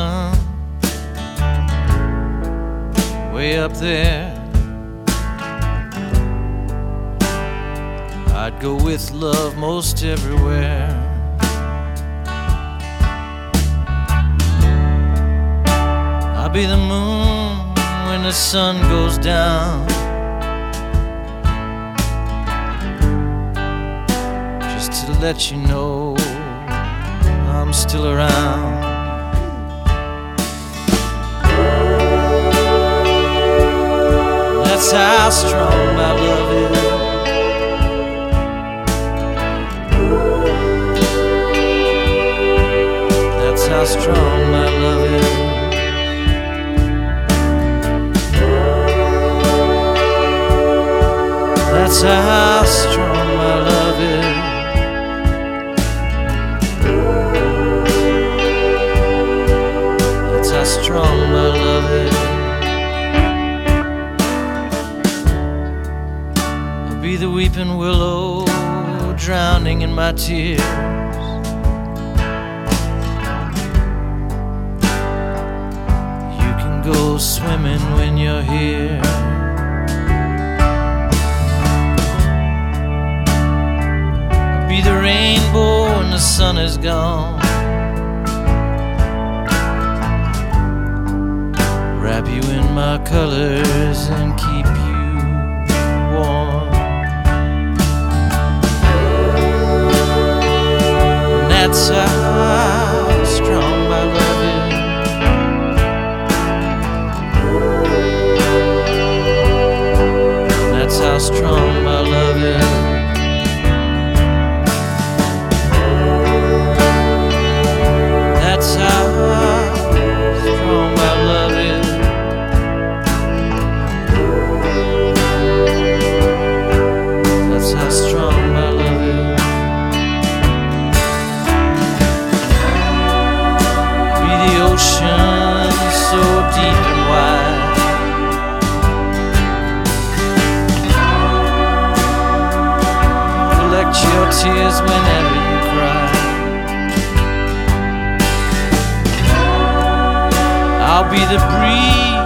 ocean, way up there. I'd go with love most everywhere. I'll be the moon when the sun goes down, just to let you know I'm still around. That's how strong my love is. That's how strong my love is. That's how strong my love is. That's how strong my love is. I'll be the weeping willow, drowning in my tears. You can go swimming when you're here. Be the rainbow when the sun is gone. Wrap you in my colors and keep you warm. And that's how strong my love is. And that's how strong my love is. That's how strong my love is. That's how strong my love is. Be the ocean so deep and wide. Collect your tears whenever you cry. I'll be the breeze